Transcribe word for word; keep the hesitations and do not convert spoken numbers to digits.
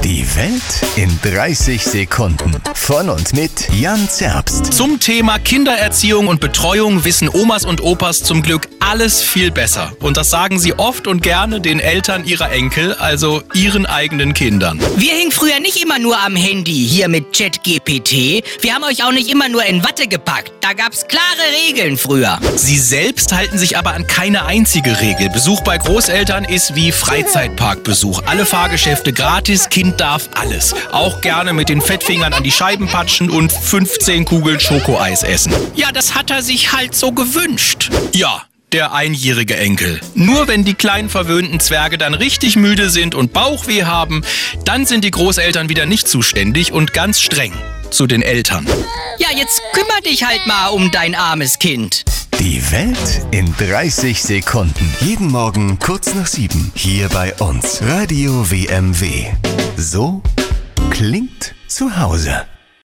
Die Welt in dreißig Sekunden. Von und mit Jan Zerbst. Zum Thema Kindererziehung und Betreuung wissen Omas und Opas zum Glück alles viel besser. Und das sagen sie oft und gerne den Eltern ihrer Enkel, also ihren eigenen Kindern. Wir hingen früher nicht immer nur am Handy, hier mit ChatGPT. Wir haben euch auch nicht immer nur in Watte gepackt. Da gab's klare Regeln früher. Sie selbst halten sich aber an keine einzige Regel. Besuch bei Großeltern ist wie Freizeitparkbesuch. Alle Fahrgeschäfte gratis, Kind darf alles. Auch gerne mit den Fettfingern an die Scheiben patschen und fünfzehn Kugeln Schokoeis essen. Ja, das hat er sich halt so gewünscht. Ja, der einjährige Enkel. Nur wenn die kleinen verwöhnten Zwerge dann richtig müde sind und Bauchweh haben, dann sind die Großeltern wieder nicht zuständig und ganz streng zu den Eltern. Ja, jetzt kümmer dich halt mal um dein armes Kind. Die Welt in dreißig Sekunden. Jeden Morgen kurz nach sieben. Hier bei uns. Radio W M W. So klingt zu Hause.